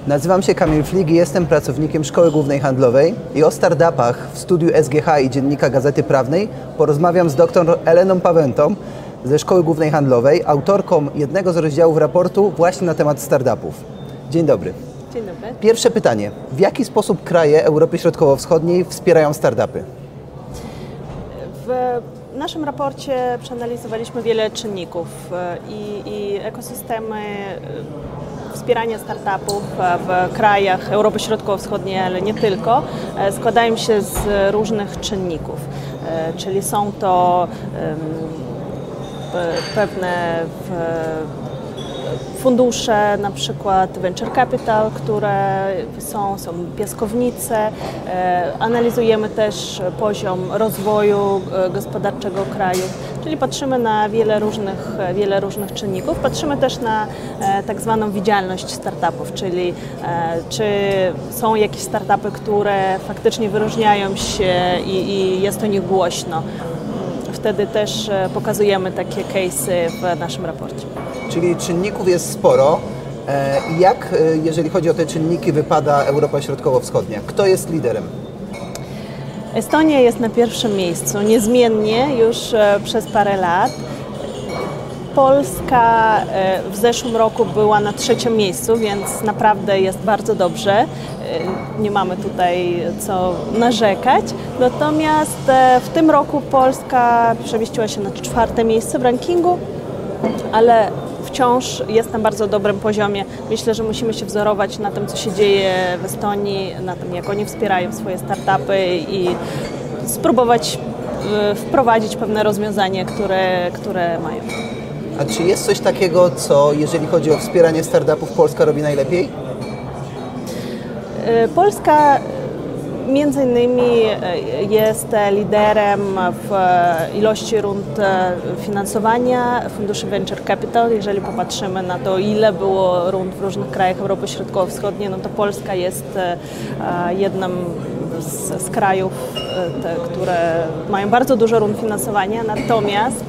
Nazywam się Kamil Flig i jestem pracownikiem Szkoły Głównej Handlowej i o startupach w studiu SGH i Dziennika Gazety Prawnej porozmawiam z dr Eleną Pawętą ze Szkoły Głównej Handlowej, autorką jednego z rozdziałów raportu właśnie na temat startupów. Dzień dobry. Dzień dobry. Pierwsze pytanie. W jaki sposób kraje Europy Środkowo-Wschodniej wspierają startupy? W naszym raporcie przeanalizowaliśmy wiele czynników i ekosystemy wspierania startupów w krajach Europy Środkowo-Wschodniej, ale nie tylko, składają się z różnych czynników, czyli są to pewne fundusze, na przykład venture capital, które są piaskownice. Analizujemy też poziom rozwoju gospodarczego kraju, czyli patrzymy na wiele różnych czynników. Patrzymy też na tak zwaną widzialność startupów, czyli czy są jakieś startupy, które faktycznie wyróżniają się i jest o nich głośno. Wtedy też pokazujemy takie case'y w naszym raporcie. Czyli czynników jest sporo. Jak, jeżeli chodzi o te czynniki, wypada Europa Środkowo-Wschodnia? Kto jest liderem? Estonia jest na pierwszym miejscu, niezmiennie już przez parę lat. Polska w zeszłym roku była na trzecim miejscu, więc naprawdę jest bardzo dobrze. Nie mamy tutaj co narzekać. Natomiast w tym roku Polska przemieściła się na czwarte miejsce w rankingu, ale wciąż jest na bardzo dobrym poziomie. Myślę, że musimy się wzorować na tym, co się dzieje w Estonii, na tym, jak oni wspierają swoje startupy i spróbować wprowadzić pewne rozwiązania, które mają. A czy jest coś takiego, co jeżeli chodzi o wspieranie startupów, Polska robi najlepiej? Polska między innymi jest liderem w ilości rund finansowania funduszy Venture Capital. Jeżeli popatrzymy na to, ile było rund w różnych krajach Europy Środkowo-Wschodniej, no to Polska jest jednym z krajów, które mają bardzo dużo rund finansowania, natomiast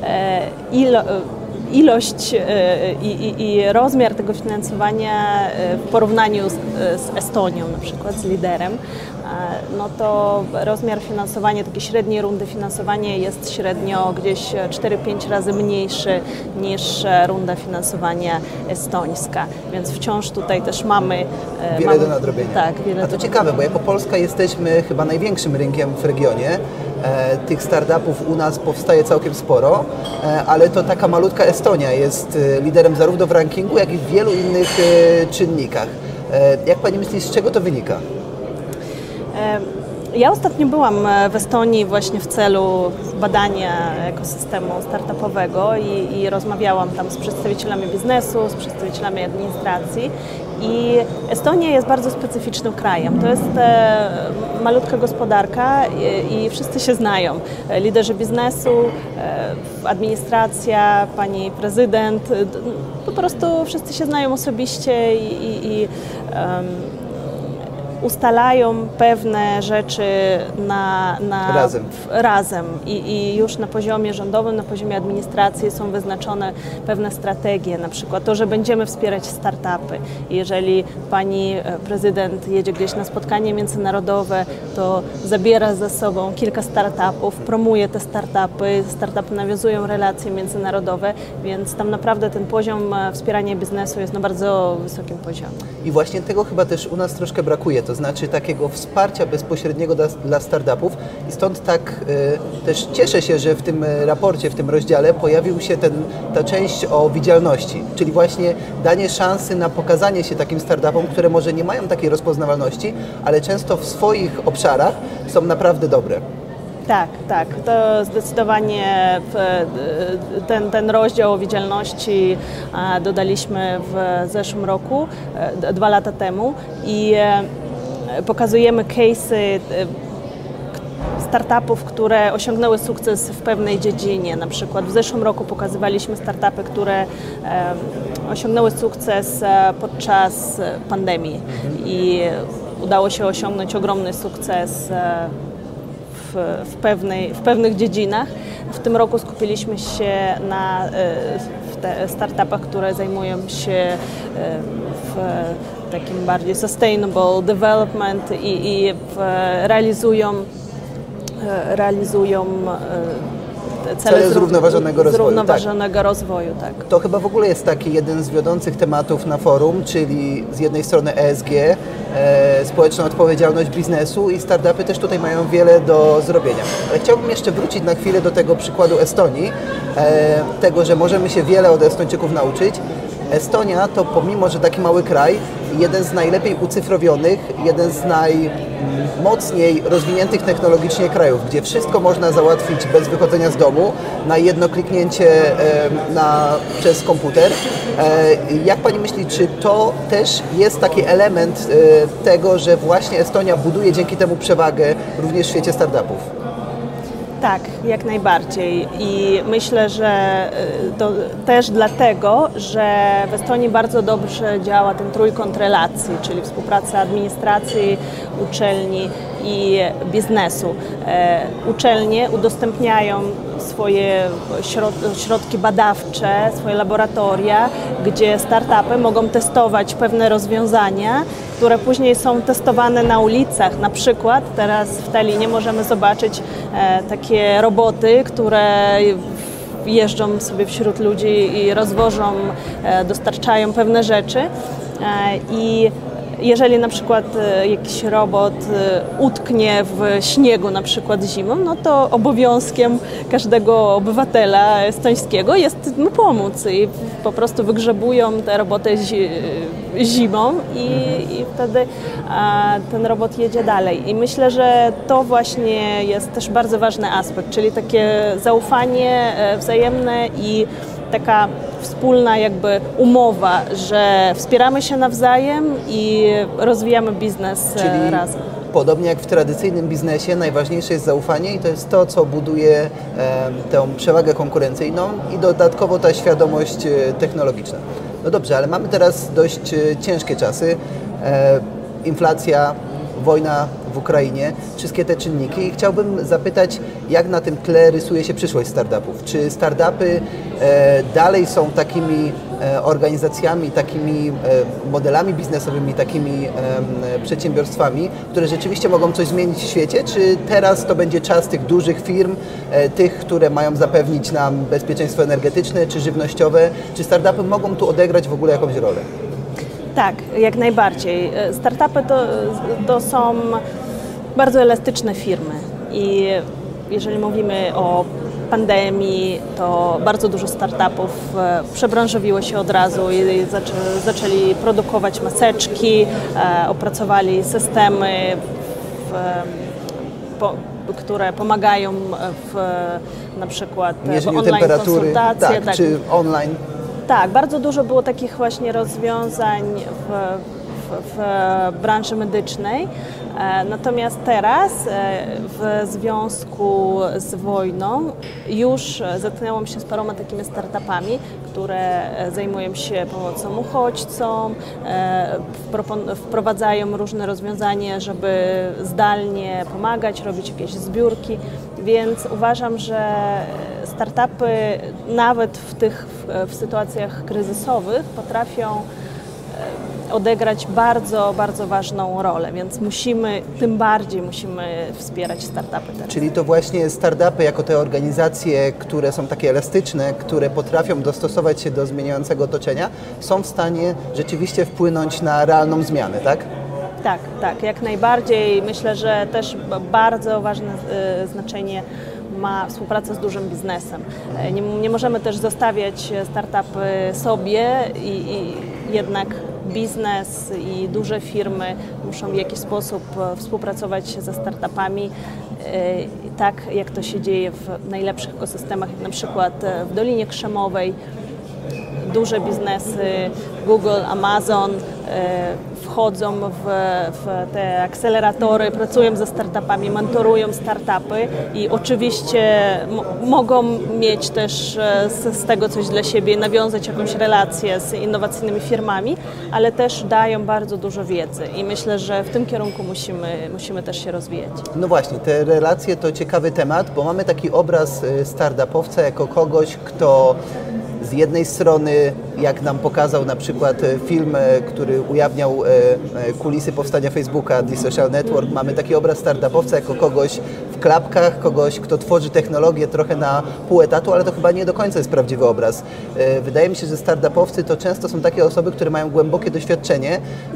ilość i rozmiar tego finansowania w porównaniu z Estonią, na przykład z liderem, no to rozmiar finansowania, takiej średniej rundy finansowania jest średnio gdzieś 4-5 razy mniejszy niż runda finansowania estońska, więc wciąż tutaj też mamy wiele do nadrobienia. Tak, wiele. A to ciekawe, bo jako Polska jesteśmy chyba największym rynkiem w regionie. Tych startupów u nas powstaje całkiem sporo, ale to taka malutka Estonia jest liderem zarówno w rankingu, jak i w wielu innych czynnikach. Jak Pani myśli, z czego to wynika? Ja ostatnio byłam w Estonii właśnie w celu badania ekosystemu startupowego i rozmawiałam tam z przedstawicielami biznesu, z przedstawicielami administracji. I Estonia jest bardzo specyficznym krajem. To jest malutka gospodarka i wszyscy się znają. Liderzy biznesu, administracja, pani prezydent, po prostu wszyscy się znają osobiście i ustalają pewne rzeczy razem. I już na poziomie rządowym, na poziomie administracji są wyznaczone pewne strategie, na przykład to, że będziemy wspierać startupy. Jeżeli pani prezydent jedzie gdzieś na spotkanie międzynarodowe, to zabiera ze sobą kilka startupów, promuje te startupy nawiązują relacje międzynarodowe, więc tam naprawdę ten poziom wspierania biznesu jest na bardzo wysokim poziomie. I właśnie tego chyba też u nas troszkę brakuje. To znaczy takiego wsparcia bezpośredniego dla startupów i stąd tak też cieszę się, że w tym raporcie, w tym rozdziale pojawił się ta część o widzialności, czyli właśnie danie szansy na pokazanie się takim startupom, które może nie mają takiej rozpoznawalności, ale często w swoich obszarach są naprawdę dobre. Tak, to zdecydowanie ten rozdział o widzialności dodaliśmy w zeszłym roku, 2 lata temu i pokazujemy case'y startupów, które osiągnęły sukces w pewnej dziedzinie. Na przykład w zeszłym roku pokazywaliśmy startupy, które osiągnęły sukces podczas pandemii i udało się osiągnąć ogromny sukces w pewnych dziedzinach. W tym roku skupiliśmy się na startupach, które zajmują się takim bardziej sustainable development i realizują cele zrównoważonego rozwoju. Tak. To chyba w ogóle jest taki jeden z wiodących tematów na forum, czyli z jednej strony ESG, społeczna odpowiedzialność biznesu i startupy też tutaj mają wiele do zrobienia. Ale chciałbym jeszcze wrócić na chwilę do tego przykładu Estonii, tego, że możemy się wiele od Estończyków nauczyć. Estonia to pomimo, że taki mały kraj, jeden z najlepiej ucyfrowionych, jeden z najmocniej rozwiniętych technologicznie krajów, gdzie wszystko można załatwić bez wychodzenia z domu, na jedno kliknięcie przez komputer. Jak Pani myśli, czy to też jest taki element tego, że właśnie Estonia buduje dzięki temu przewagę również w świecie startupów? Tak, jak najbardziej i myślę, że to też dlatego, że w Estonii bardzo dobrze działa ten trójkąt relacji, czyli współpraca administracji, uczelni i biznesu. Uczelnie udostępniają swoje środki badawcze, swoje laboratoria, gdzie startupy mogą testować pewne rozwiązania, które później są testowane na ulicach. Na przykład teraz w Tallinie możemy zobaczyć takie roboty, które jeżdżą sobie wśród ludzi i rozwożą, dostarczają pewne rzeczy i jeżeli na przykład jakiś robot utknie w śniegu na przykład zimą, no to obowiązkiem każdego obywatela estońskiego jest mu pomóc i po prostu wygrzebują te roboty zimą i wtedy ten robot jedzie dalej. I myślę, że to właśnie jest też bardzo ważny aspekt, czyli takie zaufanie wzajemne i taka wspólna jakby umowa, że wspieramy się nawzajem i rozwijamy biznes razem. Podobnie jak w tradycyjnym biznesie, najważniejsze jest zaufanie i to jest to, co buduje tę przewagę konkurencyjną i dodatkowo ta świadomość technologiczna. No dobrze, ale mamy teraz dość ciężkie czasy. Inflacja, wojna w Ukrainie, wszystkie te czynniki. I chciałbym zapytać, jak na tym tle rysuje się przyszłość startupów? Czy startupy dalej są takimi organizacjami, takimi modelami biznesowymi, takimi przedsiębiorstwami, które rzeczywiście mogą coś zmienić w świecie? Czy teraz to będzie czas tych dużych firm, tych, które mają zapewnić nam bezpieczeństwo energetyczne czy żywnościowe? Czy startupy mogą tu odegrać w ogóle jakąś rolę? Tak, jak najbardziej. Startupy to są bardzo elastyczne firmy i jeżeli mówimy o pandemii, to bardzo dużo startupów przebranżowiło się od razu i zaczęli produkować maseczki, opracowali systemy, które pomagają na przykład w online konsultacje. Tak, czy online. Tak, bardzo dużo było takich właśnie rozwiązań w branży medycznej. Natomiast teraz w związku z wojną już zetknęłam się z paroma takimi startupami, które zajmują się pomocą uchodźcom, wprowadzają różne rozwiązania, żeby zdalnie pomagać, robić jakieś zbiórki, więc uważam, że startupy nawet w sytuacjach kryzysowych potrafią odegrać bardzo, bardzo ważną rolę, więc tym bardziej musimy wspierać startupy teraz. Czyli to właśnie startupy jako te organizacje, które są takie elastyczne, które potrafią dostosować się do zmieniającego otoczenia, są w stanie rzeczywiście wpłynąć na realną zmianę, tak? Tak, jak najbardziej. Myślę, że też bardzo ważne znaczenie ma współpraca z dużym biznesem. Nie możemy też zostawiać startupy sobie i jednak biznes i duże firmy muszą w jakiś sposób współpracować ze startupami, tak jak to się dzieje w najlepszych ekosystemach, jak na przykład w Dolinie Krzemowej. Duże biznesy, Google, Amazon wchodzą w te akceleratory, pracują ze startupami, mentorują startupy i oczywiście mogą mieć też z tego coś dla siebie, nawiązać jakąś relację z innowacyjnymi firmami, ale też dają bardzo dużo wiedzy i myślę, że w tym kierunku musimy też się rozwijać. No właśnie, te relacje to ciekawy temat, bo mamy taki obraz startupowca jako kogoś, kto z jednej strony, jak nam pokazał na przykład film, który ujawniał kulisy powstania Facebooka, The Social Network, mamy taki obraz startupowca jako kogoś w klapkach, kogoś, kto tworzy technologię trochę na pół etatu, ale to chyba nie do końca jest prawdziwy obraz. Wydaje mi się, że startupowcy to często są takie osoby, które mają głębokie doświadczenie,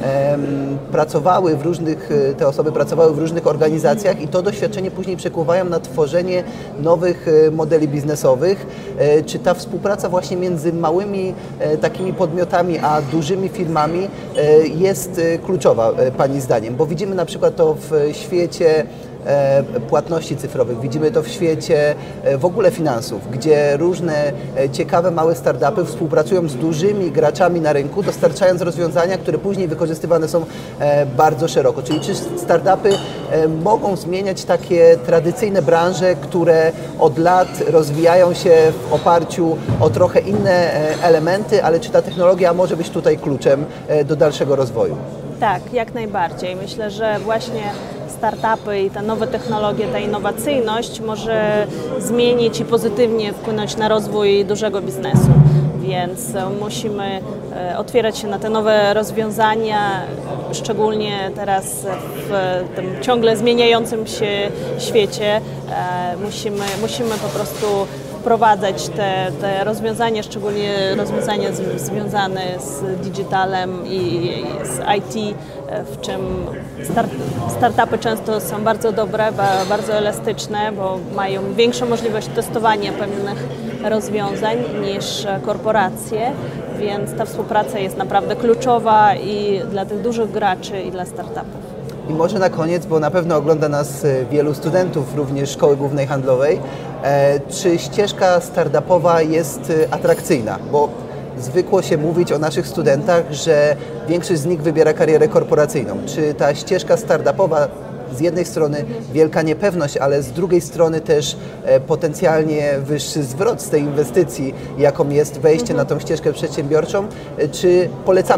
te osoby pracowały w różnych organizacjach i to doświadczenie później przekuwają na tworzenie nowych modeli biznesowych. Czy ta współpraca właśnie między małymi takimi podmiotami a dużymi firmami jest kluczowa Pani zdaniem? Bo widzimy na przykład to w świecie płatności cyfrowych, widzimy to w świecie w ogóle finansów, gdzie różne ciekawe małe startupy współpracują z dużymi graczami na rynku, dostarczając rozwiązania, które później wykorzystywane są bardzo szeroko. Czyli czy startupy mogą zmieniać takie tradycyjne branże, które od lat rozwijają się w oparciu o trochę inne elementy, ale czy ta technologia może być tutaj kluczem do dalszego rozwoju? Tak, jak najbardziej. Myślę, że właśnie startupy i te nowe technologie, ta innowacyjność może zmienić i pozytywnie wpłynąć na rozwój dużego biznesu. Więc musimy otwierać się na te nowe rozwiązania, szczególnie teraz w tym ciągle zmieniającym się świecie. Musimy po prostu wprowadzać te rozwiązania, szczególnie rozwiązania związane z digitalem i z IT, w czym startupy często są bardzo dobre, bardzo elastyczne, bo mają większą możliwość testowania pewnych rozwiązań niż korporacje, więc ta współpraca jest naprawdę kluczowa i dla tych dużych graczy, i dla startupów. I może na koniec, bo na pewno ogląda nas wielu studentów również Szkoły Głównej Handlowej, czy ścieżka startupowa jest atrakcyjna? Bo zwykło się mówić o naszych studentach, że większość z nich wybiera karierę korporacyjną. Czy ta ścieżka startupowa, z jednej strony wielka niepewność, ale z drugiej strony też potencjalnie wyższy zwrot z tej inwestycji, jaką jest wejście na tą ścieżkę przedsiębiorczą, czy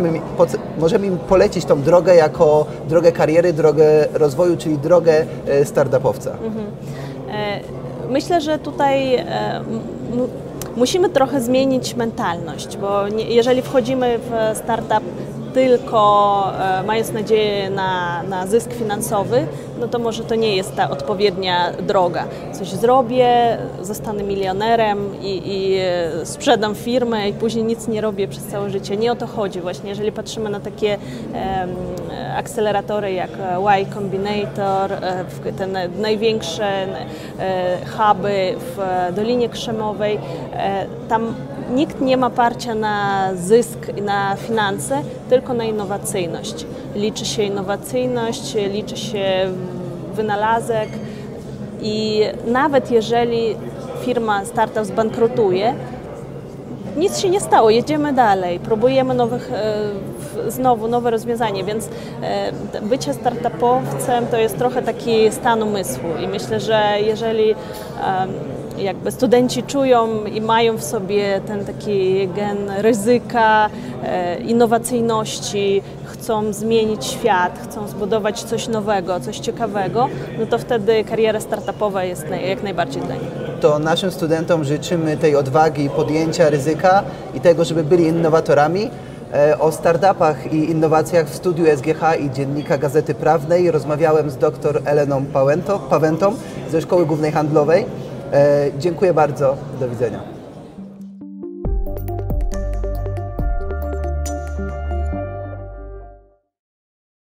możemy im polecić tą drogę jako drogę kariery, drogę rozwoju, czyli drogę startupowca? Myślę, że tutaj musimy trochę zmienić mentalność, bo jeżeli wchodzimy w startup tylko mając nadzieję na zysk finansowy, no to może to nie jest ta odpowiednia droga. Coś zrobię, zostanę milionerem i sprzedam firmę i później nic nie robię przez całe życie. Nie o to chodzi właśnie. Jeżeli patrzymy na takie akceleratory jak Y Combinator, te największe huby w Dolinie Krzemowej, tam nikt nie ma parcia na zysk i na finanse, tylko na innowacyjność. Liczy się innowacyjność, liczy się wynalazek i nawet jeżeli firma, startup zbankrutuje, nic się nie stało, jedziemy dalej, próbujemy znowu nowe rozwiązanie, więc bycie startupowcem to jest trochę taki stan umysłu i myślę, że jeżeli jakby studenci czują i mają w sobie ten taki gen ryzyka, innowacyjności, chcą zmienić świat, chcą zbudować coś nowego, coś ciekawego, no to wtedy kariera startupowa jest jak najbardziej dla nich. To naszym studentom życzymy tej odwagi, podjęcia ryzyka i tego, żeby byli innowatorami. O startupach i innowacjach w studiu SGH i Dziennika Gazety Prawnej rozmawiałem z dr Eleną Pawętą ze Szkoły Głównej Handlowej. Dziękuję bardzo. Do widzenia.